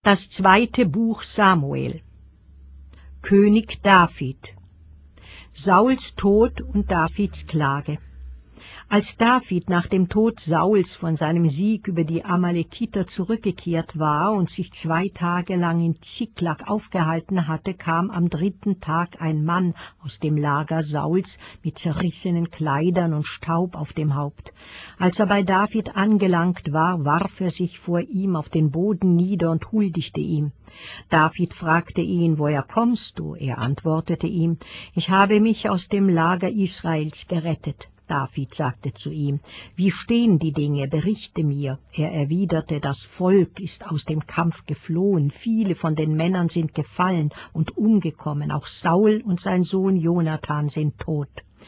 Das zweite Buch Samuel. König David. Sauls Tod und Davids Klage. Als David nach dem Tod Sauls von seinem Sieg über die Amalekiter zurückgekehrt war und sich 2 Tage lang in Ziklag aufgehalten hatte, kam am 3. Tag ein Mann aus dem Lager Sauls mit zerrissenen Kleidern und Staub auf dem Haupt. Als er bei David angelangt war, warf er sich vor ihm auf den Boden nieder und huldigte ihm. David fragte ihn: Woher kommst du? Er antwortete ihm: Ich habe mich aus dem Lager Israels gerettet. David sagte zu ihm: Wie stehen die Dinge? Berichte mir. Er erwiderte: Das Volk ist aus dem Kampf geflohen, viele von den Männern sind gefallen und umgekommen, auch Saul und sein Sohn Jonathan sind tot.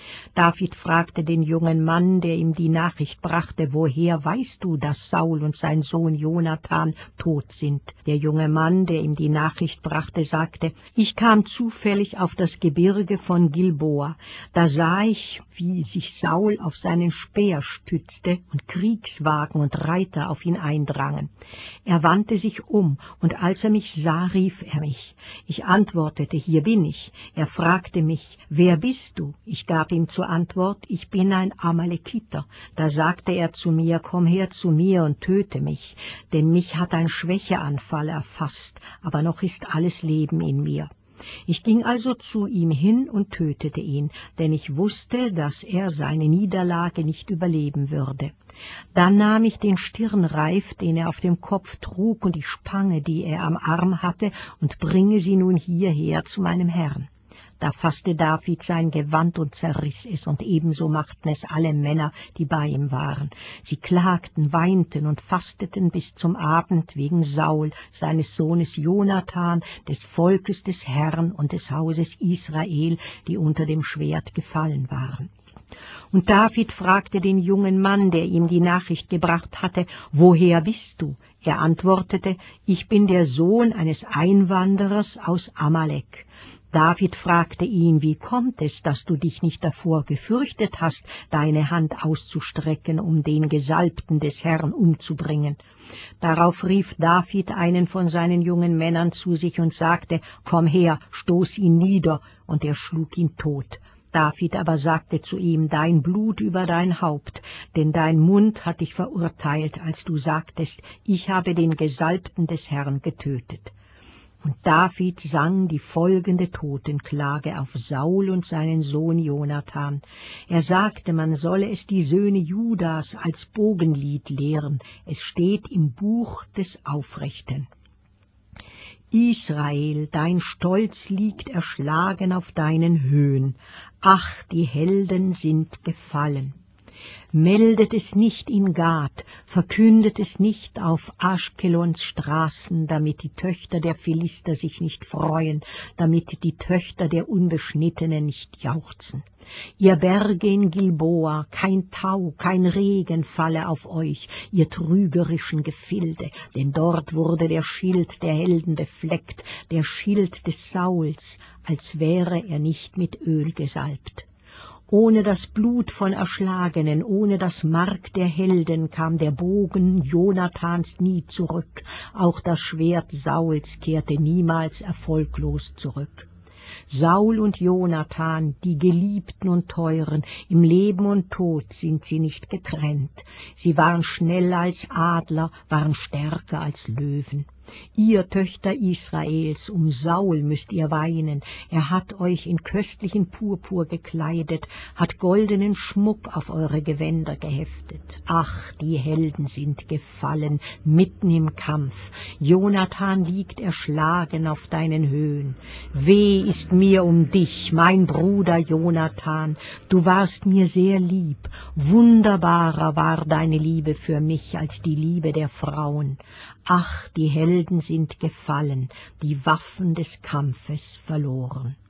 David fragte den jungen Mann, der ihm die Nachricht brachte: Woher weißt du, dass Saul und sein Sohn Jonathan tot sind? Der junge Mann, der ihm die Nachricht brachte, sagte: Ich kam zufällig auf das Gebirge von Gilboa. Da sah ich, wie sich Saul auf seinen Speer stützte und Kriegswagen und Reiter auf ihn eindrangen. Er wandte sich um, und als er mich sah, rief er mich. Ich antwortete: Hier bin ich. Er fragte mich: Wer bist du? Ich gab ihm zur Antwort: Ich bin ein Amalekiter. Da sagte er zu mir: Komm her zu mir und töte mich, denn mich hat ein Schwächeanfall erfasst, aber noch ist alles Leben in mir. Ich ging also zu ihm hin und tötete ihn, denn ich wusste, dass er seine Niederlage nicht überleben würde. Dann nahm ich den Stirnreif, den er auf dem Kopf trug, und die Spange, die er am Arm hatte, und bringe sie nun hierher zu meinem Herrn. Da fasste David sein Gewand und zerriss es, und ebenso machten es alle Männer, die bei ihm waren. Sie klagten, weinten und fasteten bis zum Abend wegen Saul, seines Sohnes Jonathan, des Volkes des Herrn und des Hauses Israel, die unter dem Schwert gefallen waren. Und David fragte den jungen Mann, der ihm die Nachricht gebracht hatte: Woher bist du? Er antwortete: Ich bin der Sohn eines Einwanderers aus Amalek. David fragte ihn: Wie kommt es, dass du dich nicht davor gefürchtet hast, deine Hand auszustrecken, um den Gesalbten des Herrn umzubringen? Darauf rief David einen von seinen jungen Männern zu sich und sagte: Komm her, stoß ihn nieder, und er schlug ihn tot. David aber sagte zu ihm: Dein Blut über dein Haupt, denn dein Mund hat dich verurteilt, als du sagtest: Ich habe den Gesalbten des Herrn getötet. Und David sang die folgende Totenklage auf Saul und seinen Sohn Jonathan. Er sagte, man solle es die Söhne Judas als Bogenlied lehren. Es steht im Buch des Aufrechten. Israel, dein Stolz liegt erschlagen auf deinen Höhen. Ach, die Helden sind gefallen. Meldet es nicht in Gat, verkündet es nicht auf Aschkelons Straßen, damit die Töchter der Philister sich nicht freuen, damit die Töchter der Unbeschnittenen nicht jauchzen. Ihr Berge in Gilboa, kein Tau, kein Regen falle auf euch, ihr trügerischen Gefilde, denn dort wurde der Schild der Helden befleckt, der Schild des Sauls, als wäre er nicht mit Öl gesalbt. Ohne das Blut von Erschlagenen, ohne das Mark der Helden kam der Bogen Jonathans nie zurück, auch das Schwert Sauls kehrte niemals erfolglos zurück. Saul und Jonathan, die Geliebten und Teuren, im Leben und Tod sind sie nicht getrennt. Sie waren schneller als Adler, waren stärker als Löwen. Ihr Töchter Israels, um Saul müsst ihr weinen, er hat euch in köstlichen Purpur gekleidet, hat goldenen Schmuck auf eure Gewänder geheftet. Ach, die Helden sind gefallen, mitten im Kampf, Jonathan liegt erschlagen auf deinen Höhen. Weh ist mir um dich, mein Bruder Jonathan, du warst mir sehr lieb, wunderbarer war deine Liebe für mich als die Liebe der Frauen. Ach, die Helden sind gefallen, die Waffen des Kampfes verloren.